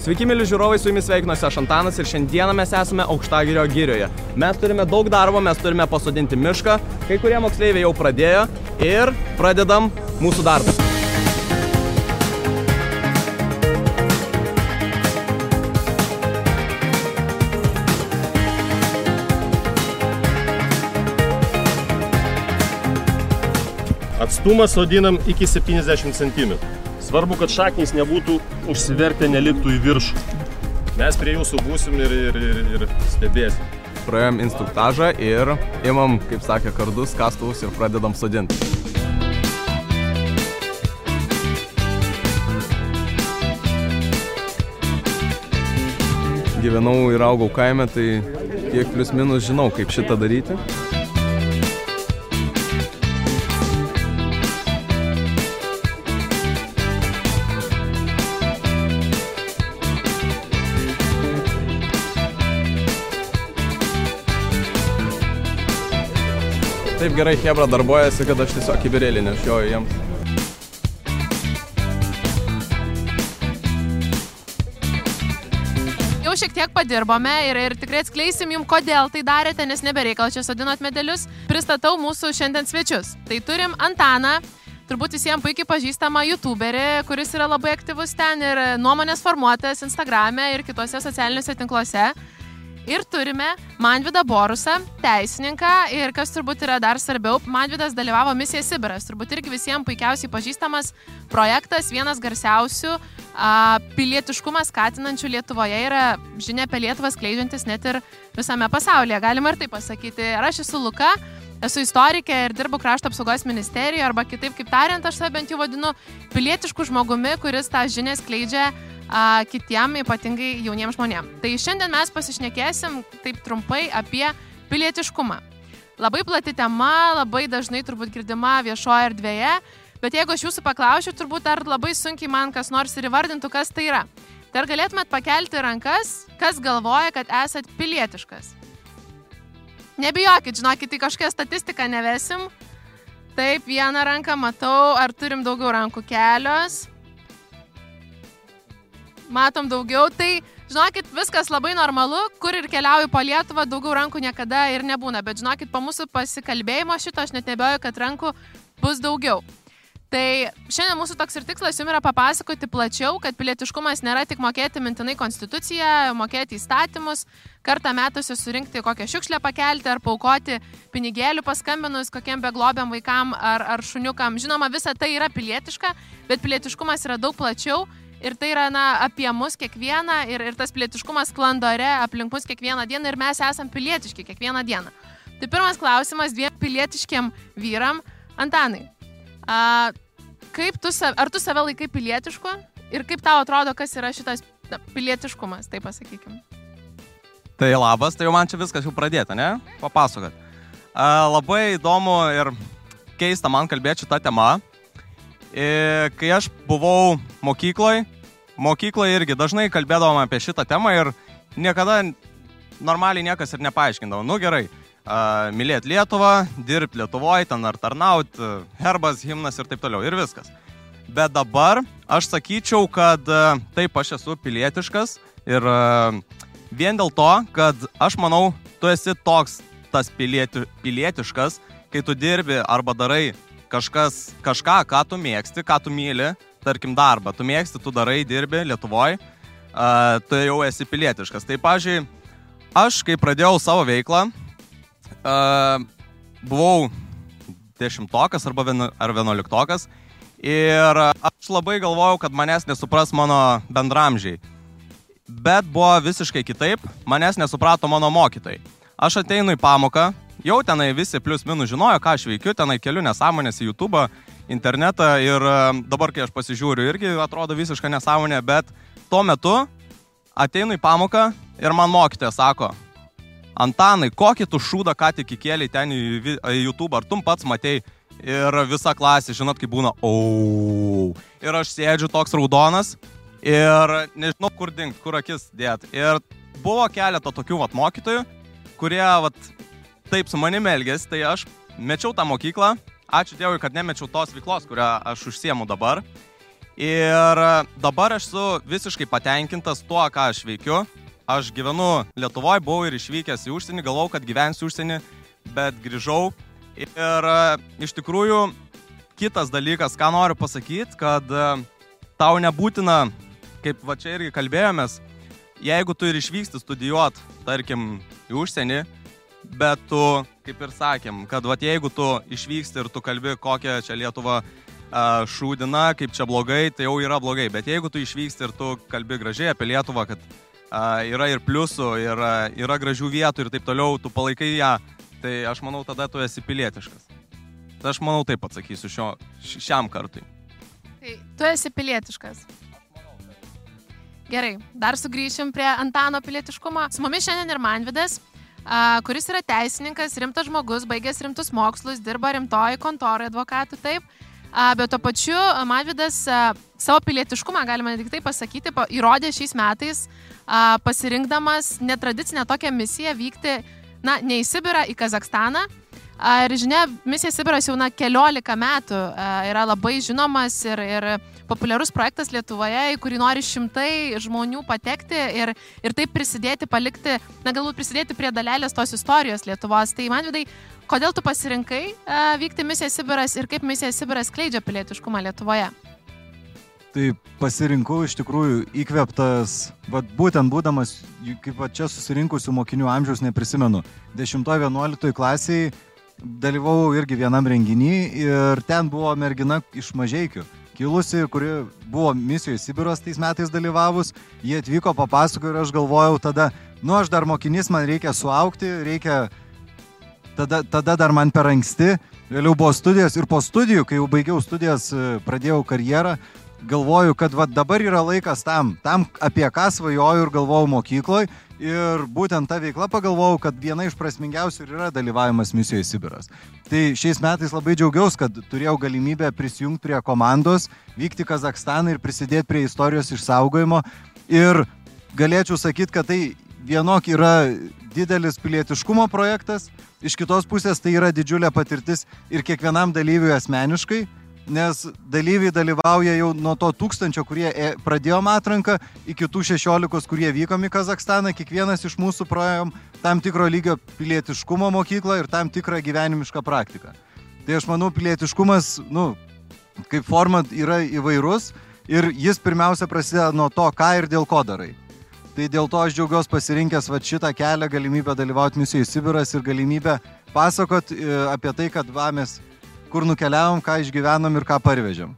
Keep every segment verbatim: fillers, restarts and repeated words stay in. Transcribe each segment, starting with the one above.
Sveiki, myli žiūrovai, su jumis sveikinuosi aš Antanas ir šiandieną mes esame Aukštagirio girioje. Mes turime daug darbo, mes turime pasodinti mišką, kai kurie moksleiviai jau pradėjo ir pradedam mūsų darbą. Atstumą sodinam iki septyniasdešimt centimetrų. Svarbu, kad šaknys nebūtų užsivertę, neliktų į viršų. Mes prie jūsų būsim ir, ir, ir, ir stebėsim. Praėjom instruktažą ir imam, kaip sakė, kardus, kastuvus ir pradedam sodinti. Gyvenau ir augau kaime, tai kiek plius minus žinau, kaip šitą daryti. Taip gerai chebra darbuojasi, kad aš tiesiog kibirėlį nešioju jiems. Jau šiek tiek padirbome ir, ir tikrai atskleisim jums, kodėl tai darėte, nes nebereikal čia sodinot medelius. Pristatau mūsų šiandien svečius. Tai turim Antaną, turbūt visiems puikiai pažįstamą youtuberį, kuris yra labai aktyvus ten ir nuomonės formuotojas Instagrame ir kitose socialiniuose tinkluose. Ir turime Manvydą Borusą, teisininką ir kas turbūt yra dar svarbiau, Manvydas dalyvavo Misija Sibiras, turbūt irgi visiems puikiausiai pažįstamas projektas, vienas garsiausių a, pilietiškumą skatinančių Lietuvoje yra žinia apie Lietuvą skleidžiantis net ir visame pasaulyje, galima ir taip pasakyti. Ir aš esu Luka, esu istorikė ir dirbu Krašto apsaugos ministerijoje, arba kitaip kaip tariant, aš save bent jau vadinu pilietišku žmogumi, kuris tą žinią skleidžia a, kitiem, ypatingai jauniems žmonėms. Tai šiandien mes pasišnekėsim taip trumpai apie pilietiškumą. Labai plati tema, labai dažnai turbūt girdima viešoje erdvėje, bet jeigu aš jūsų paklausiu, turbūt dar labai sunkiai man kas nors ir įvardintų, kas tai yra. Tai ar galėtumėt pakelti rankas, kas galvoja, kad esat pilietiškas? Nebijokit, žinokit, tai kažkokią statistiką nevesim. Taip, vieną ranką matau, ar turim daugiau rankų, kelios. Matom daugiau, tai žinokit, viskas labai normalu, kur ir keliauju po Lietuvą, daugiau rankų niekada ir nebūna, bet žinokit, po mūsų pasikalbėjimo šito aš net nebijoju, kad rankų bus daugiau. Tai šiandien mūsų toks ir tikslas jums yra papasakoti plačiau, kad pilietiškumas nėra tik mokėti mintinai konstituciją, mokėti įstatymus, kartą metuose surinkti kokią šiukšlę pakelti ar paaukoti pinigėlių paskambinus kokiem beglobiam vaikam ar, ar šuniukam. Žinoma, visa tai yra pilietiška, bet pilietiškumas yra daug plačiau ir tai yra na, apie mus kiekvieną ir, ir tas pilietiškumas sklando ore aplink mus kiekvieną dieną ir mes esam pilietiški kiekvieną dieną. Tai pirmas klausimas dviem pilietiškiem vyram. Antanai, A, kaip tu, ar tu save laikai pilietišku ir kaip tau atrodo, kas yra šitas na, pilietiškumas, taip pasakykim? Tai labas, tai jau man čia viskas jau pradėta, ne? Papasakot. A, labai įdomu ir keista man kalbėti šitą temą. Ir kai aš buvau mokykloje, mokykloje irgi dažnai kalbėdavom apie šitą temą ir niekada normaliai niekas ir nepaaiškindavo. Nu gerai. Uh, mylėti Lietuvą, dirbti Lietuvoje, ten ar tarnaut, uh, herbas, himnas ir taip toliau ir viskas. Bet dabar aš sakyčiau, kad uh, taip aš esu pilietiškas ir uh, vien dėl to, kad aš manau, tu esi toks tas pilieti, pilietiškas, kai tu dirbi arba darai kažkas, kažką, ką tu mėgsti, ką tu myli, tarkim darbą, tu mėgsti, tu darai, dirbi Lietuvoje, uh, tu jau esi pilietiškas. Tai, pavyzdžiui, aš kai pradėjau savo veiklą, Uh, buvau dešimtokas arba vienu, ar vienuoliktokas ir aš labai galvojau, kad manęs nesupras mano bendramžiai. Bet buvo visiškai kitaip, manęs nesuprato mano mokytojai. Aš ateinu į pamoką, jau tenai visi plius minus žinojo, ką aš veikiu, tenai keliu nesąmonės į YouTube, internetą ir dabar, kai aš pasižiūriu, irgi atrodo visiška nesąmonė, bet tuo metu ateinu į pamoką ir man mokytoja sako: Antanai, kokį tu šūdą ką tik įkėlei ten į, į YouTube, ar tu pats matei? Ir visa klasė, žinot, kaip būna, ooo. Ir aš sėdžiu toks raudonas ir nežinau, kur dingt, kur akis dėt. Ir buvo keletą tokių vat mokytojų, kurie vat taip su manimi elgėsi, tai aš mečiau tą mokyklą. Ačiū Dievui, kad nemečiau tos veiklos, kurią aš užsiemu dabar. Ir dabar aš esu visiškai patenkintas tuo, ką aš veikiu. Aš gyvenu Lietuvoje, buvau ir išvykęs į užsienį, galvau, kad gyvensiu užsienį, bet grįžau. Ir iš tikrųjų, kitas dalykas, ką noriu pasakyti, kad tau nebūtina, kaip va čia irgi kalbėjomės, jeigu tu ir išvyksti studijuot, tarkim, į užsienį, bet tu, kaip ir sakėm, kad va jeigu tu išvyksti ir tu kalbi, kokia čia Lietuva a, šūdina, kaip čia blogai, tai jau yra blogai. Bet jeigu tu išvyksti ir tu kalbi gražiai apie Lietuvą, kad a, yra ir pliusų, ir a, yra gražių vietų ir taip toliau, tu palaikai ją, tai aš manau, tada tu esi pilietiškas. Tai aš manau, taip atsakysiu šio, šiam kartui. Tai tu esi pilietiškas. Gerai, dar sugrįšim prie Antano pilietiškumo. Su mumis šiandien ir Manvydas, kuris yra teisininkas, rimtas žmogus, baigęs rimtus mokslus, dirba rimtoj kontorai advokatų, taip. Bet tuo pačiu Manvydas savo pilietiškumą, galima tik taip pasakyti, įrodė šiais metais, pasirinkdamas netradicinę tokią misiją vykti, na, ne į Sibirą, į Kazakstaną. Ir žinia, misija Sibiras jau na, keliolika metų yra labai žinomas ir, ir populiarus projektas Lietuvoje, į kurį nori šimtai žmonių patekti ir, ir taip prisidėti, palikti, na galbūt prisidėti prie dalelės tos istorijos Lietuvos. Tai Manvydai, kodėl tu pasirinkai vykti misiją Sibiras ir kaip misija Sibiras skleidžia pilietiškumą Lietuvoje? Tai pasirinkau iš tikrųjų įkvėptas, vat, būtent būdamas, kaip vat, čia susirinkusių mokinių amžiaus neprisimenu, dešimtoj vienuoliktoj klasiai dalyvau irgi vienam renginį ir ten buvo mergina iš Mažeikių kilusi, kuri buvo misijoje Sibiras tais metais dalyvavus. Jie atvyko, papasakojo ir aš galvojau tada, nu aš dar mokinys, man reikia suaugti, reikia, tada, tada dar man per anksti. Vėliau buvo studijos ir po studijų, kai jau baigiau studijas, pradėjau karjerą, galvoju, kad va, dabar yra laikas tam, tam apie ką svajoju ir galvojau mokykloje. Ir būtent tą veiklą pagalvojau, kad viena iš prasmingiausių yra dalyvavimas misijoje Sibiras. Tai šiais metais labai džiaugiausi, kad turėjau galimybę prisijungti prie komandos, vykti į Kazakstaną ir prisidėti prie istorijos išsaugojimo. Ir galėčiau sakyti, kad tai vienok yra didelis pilietiškumo projektas, iš kitos pusės tai yra didžiulė patirtis ir kiekvienam dalyviui asmeniškai, nes dalyviai dalyvauja jau nuo to tūkstančio, kurie pradėjom atranką, iki tų šešiolikos, kurie vykom į Kazakstaną. Kiekvienas iš mūsų praėjom tam tikro lygio pilietiškumo mokyklą ir tam tikrą gyvenimišką praktiką. Tai aš manau, pilietiškumas, nu, kaip forma yra įvairus ir jis pirmiausia prasideda nuo to, ką ir dėl ko darai. Tai dėl to aš džiaugiuosi pasirinkęs va, šitą kelią, galimybę dalyvauti misijoje Sibiras ir galimybę pasakot apie tai, kad va, mes kur nukeliavom, ką išgyvenom ir ką parvežėm.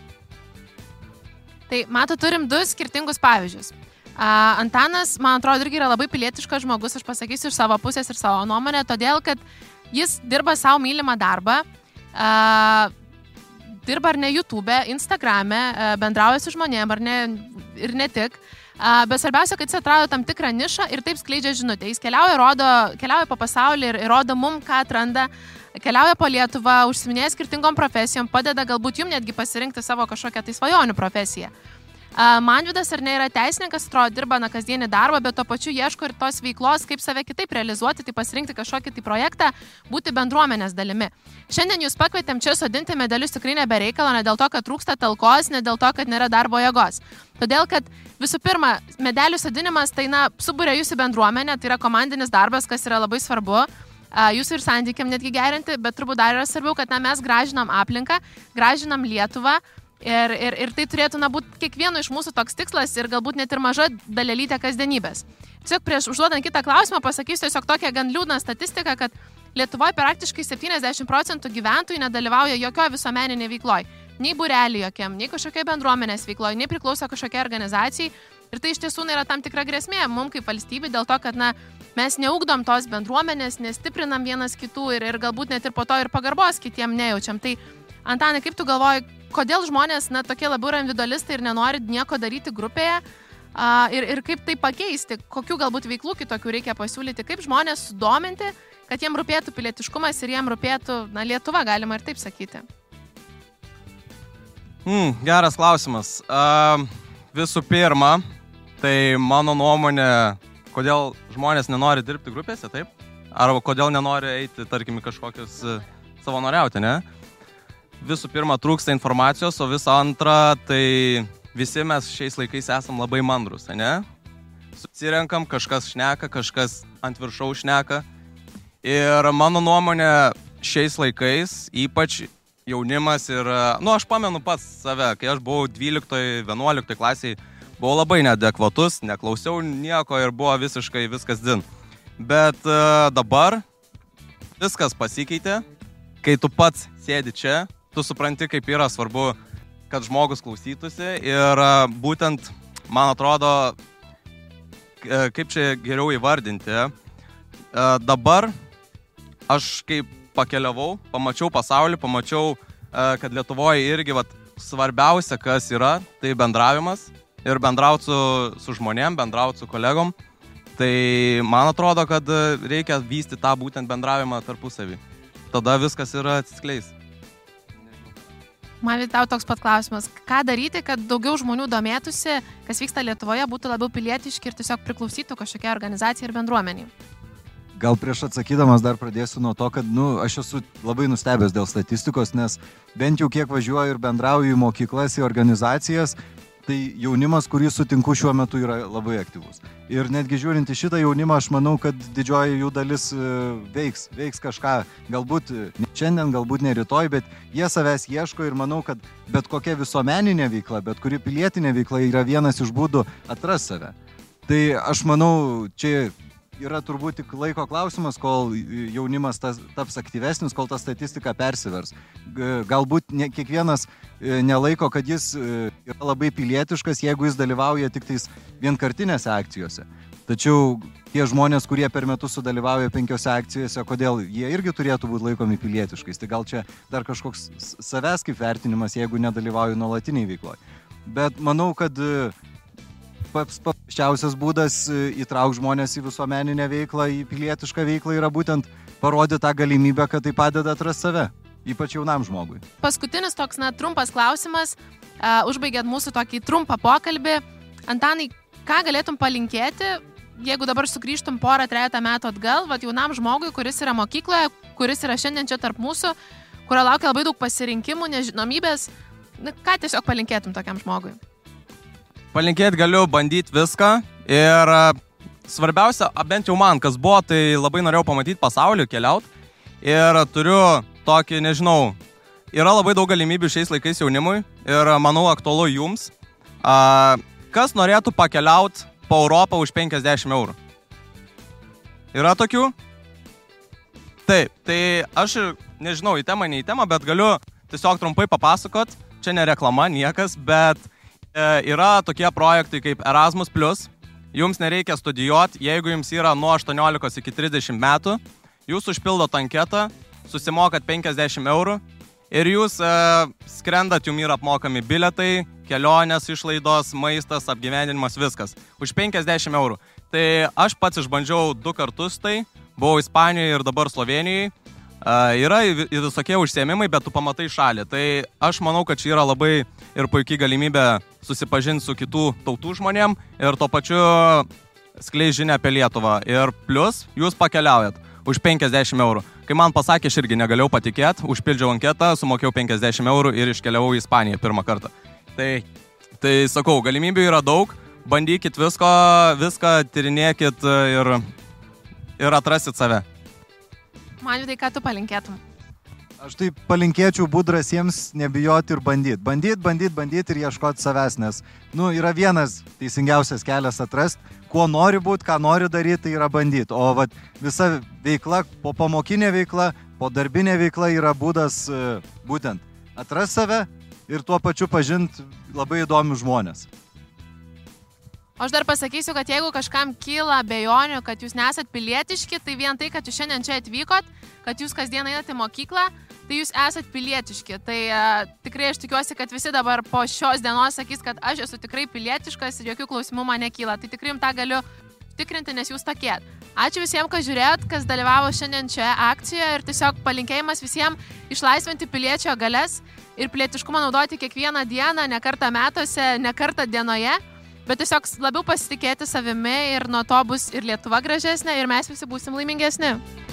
Tai, mato, turim du skirtingus pavyzdžius. Uh, Antanas, man atrodo, irgi yra labai pilietiškas žmogus, aš pasakysiu iš savo pusės ir savo nuomonę, todėl, kad jis dirba savo mylimą darbą, uh, dirba ar ne YouTube, Instagrame, uh, bendrauja su žmonėm, ar ne, ir ne tik. Uh, bet svarbiausia, kad jis atrado tam tikrą nišą ir taip skleidžia žinutę. Jis keliauja, rodo, keliauja po pasaulį ir, ir rodo mum, ką atranda, keliauja po Lietuvą, užsiminėja skirtingom profesijom, padeda galbūt jum netgi pasirinkti savo kažkokią tai svajonių profesiją. Uh, Manvydas ar ne yra teisininkas, atrodo, dirba na kasdienį darbą, bet to pačiu ieško ir tos veiklos, kaip save kitaip realizuoti, tai pasirinkti kažkokį tai projektą, būti bendruomenės dalimi. Šiandien jūs pakvietėm čia sodinti medalius tikrai nebereikalo, ne dėl to, kad trūksta talkos, ne dėl to, kad nėra darbo jėgos. Todėl, kad visų pirma, medalių sodinimas tai na, suburia jūsų bendruomenę, tai yra komandinis darbas, kas yra labai svarbu. Jūsų ir santykiam netgi gerinti, bet turbūt dar yra svarbiau, kad na, mes gražinam aplinką, gražinam Lietuvą ir, ir, ir tai turėtų na, būti kiekvieno iš mūsų toks tikslas ir galbūt net ir maža dalelytė kasdienybės. Tiesiog prieš užduodant kitą klausimą pasakysiu tiesiog tokią gan liūdną statistiką, kad Lietuvoje praktiškai septyniasdešimt procentų gyventojų nedalyvauja jokio visuomeninėje veikloje. Nei būrelį jokiam, nei kažkokiai bendruomenės veikloje, nei priklauso kažkokiai organizacijai. Ir tai iš tiesų yra tam tikra grėsmė mums kaip valstybė dėl to, kad na, mes neugdom tos bendruomenės, nestiprinam vienas kitų ir, ir galbūt net ir po to ir pagarbos kitiem nejaučiam. Tai Antanai, kaip tu galvoji, kodėl žmonės na, tokie labiau yra individualistai ir nenori nieko daryti grupėje a, ir, ir kaip tai pakeisti, kokių galbūt veiklų kitokių reikia pasiūlyti, kaip žmonės sudominti, kad jiem rūpėtų pilietiškumas ir jiem rūpėtų na, Lietuva, galima ir taip sakyti. Hmm, geras klausimas. Uh, visų pirma, tai mano nuomonė, kodėl žmonės nenori dirbti grupėse, taip? Arba kodėl nenori eiti, tarkim, kažkokius savanoriauti, ne? visų pirma trūksta informacijos, o visą antrą, tai visi mes šiais laikais esam labai mandrus, ne? Susirenkam, kažkas šneka, kažkas ant viršaus šneka. Ir mano nuomonė šiais laikais, ypač jaunimas ir, nu, aš pamenu pats save, kai aš buvau dvyliktoj vienuoliktoj klasiai, buvau labai neadekvatus, neklausiau nieko ir buvo visiškai viskas din. Bet uh, dabar viskas pasikeitė, kai tu pats sėdi čia, tu supranti, kaip yra svarbu, kad žmogus klausytųsi ir uh, būtent, man atrodo, uh, kaip čia geriau įvardinti, uh, dabar aš kaip pakeliavau, pamačiau pasaulį, pamačiau, uh, kad Lietuvoje irgi vat, svarbiausia, kas yra, tai bendravimas ir bendrauti su, su žmonėm, bendrauti su kolegom. Tai man atrodo, kad reikia vystyti tą būtent bendravimą tarpusavį. Tada viskas yra atsiskleis. Man tau toks pat klausimas. Ką daryti, kad daugiau žmonių domėtųsi, kas vyksta Lietuvoje, būtų labiau pilietiški ir tiesiog priklausytų kažkokia organizacija ir bendruomenė? Gal prieš atsakydamas dar pradėsiu nuo to, kad nu, aš esu labai nustebęs dėl statistikos, nes bent jau kiek važiuoju ir bendrauju į mokyklas, į organizacijas, tai jaunimas, kurį sutinku šiuo metu, yra labai aktyvus. Ir netgi žiūrint į šitą jaunimą, aš manau, kad didžioji jų dalis veiks, veiks kažką, galbūt ne šiandien, galbūt ne rytoj, bet jie savęs ieško ir manau, kad bet kokia visuomeninė veikla, bet kuri pilietinė veikla yra vienas iš būdų atras save. Tai aš manau, čia yra turbūt tik laiko klausimas, kol jaunimas tas, taps aktyvesnis, kol ta statistika persivers. Galbūt ne, kiekvienas nelaiko, kad jis yra labai pilietiškas, jeigu jis dalyvauja tik tais vienkartinėse akcijose. Tačiau tie žmonės, kurie per metus sudalyvauja penkiose akcijose, kodėl jie irgi turėtų būti laikomi pilietiškais. Tai gal čia dar kažkoks savęs kaip vertinimas, jeigu nedalyvauju nuolatiniai veikloje. Bet manau, kad pats paprasčiausias būdas įtraukti žmonės į visuomeninę veiklą, į pilietišką veiklą yra būtent parodyti tą galimybę, kad tai padeda atrasti save, ypač jaunam žmogui. Paskutinis toks, na, trumpas klausimas, uh, užbaigiant mūsų tokį trumpą pokalbį. Antanai, ką galėtum palinkėti, jeigu dabar sugrįžtum porą, trejata metų atgal, vat jaunam žmogui, kuris yra mokykloje, kuris yra šiandien čia tarp mūsų, kurio laukia labai daug pasirinkimų, nežinomybės, na, ką tiesiog palinkėtum tokiam žmogui? Palinkėti galiu bandyti viską ir svarbiausia, bent jau man, kas buvo, tai labai norėjau pamatyti pasaulį, keliauti ir turiu tokį, nežinau, yra labai daug galimybių šiais laikais jaunimui ir manau aktualu jums. Kas norėtų pakeliauti po Europą už penkiasdešimt eurų? Yra tokių? Taip, tai aš nežinau, į temą, ne į temą, bet galiu tiesiog trumpai papasakot, čia ne reklama, niekas, bet yra tokie projektai kaip Erasmus plus, jums nereikia studijuoti, jeigu jums yra nuo aštuoniolikos iki trisdešimt metų, jūs užpildot anketą, susimokat penkiasdešimt eurų ir jūs e, skrendat, jums yra apmokami biletai, kelionės, išlaidos, maistas, apgyvendinimas, viskas. Už penkiasdešimt eurų. Tai aš pats išbandžiau du kartus tai, buvau Ispanijoje ir dabar Slovenijoje. Uh, yra visokie užsiėmimai, bet tu pamatai šalį. Tai aš manau, kad čia yra labai ir puikiai galimybė susipažinti su kitų tautų žmonėm ir tuo pačiu skleis žinią apie Lietuvą. Ir plus, jūs pakeliaujat už penkiasdešimt eurų. Kai man pasakė, aš irgi negalėjau patikėti, užpildžiau anketą, sumokėjau penkiasdešimt eurų ir iškeliavau į Ispaniją pirmą kartą. Tai, tai sakau, galimybių yra daug, bandykit visko, viską tyrinėkit ir, ir atrasit save. Man tai ką tu palinkėtum? Aš tai palinkėčiau būt drąsiems, nebijoti ir bandyti. Bandyti, bandyti, bandyti ir ieškoti savęs, nes nu, yra vienas teisingiausias kelias atrasti, kuo nori būti, ką nori daryti, tai yra bandyti. O vat, visa veikla, po pamokinė veikla, po darbinė veikla yra būdas būtent atrasti save ir tuo pačiu pažinti labai įdomius žmonės. Aš dar pasakysiu, kad jeigu kažkam kyla abejonių, kad jūs nesat pilietiški, tai vien tai, kad jūs šiandien čia atvykot, kad jūs kasdien einate į mokyklą, tai jūs esat pilietiški. Tai uh, tikrai aš tikiuosi, kad visi dabar po šios dienos sakys, kad aš esu tikrai pilietiškas ir jokių klausimų man nekyla. Tai tikrai jums tą galiu tikrinti, nes jūs tokie. Ačiū visiems, kas žiūrėjot, kas dalyvavo šiandien čia akcijoje ir tiesiog palinkėjimas visiems išlaisvinti piliečio galias ir pilietiškumą naudoti kiekvieną dieną, ne kartą metuose, ne kartą dienoje. Bet tiesiog labiau pasitikėti savimi ir nuo to bus ir Lietuva gražesnė ir mes visi būsim laimingesni.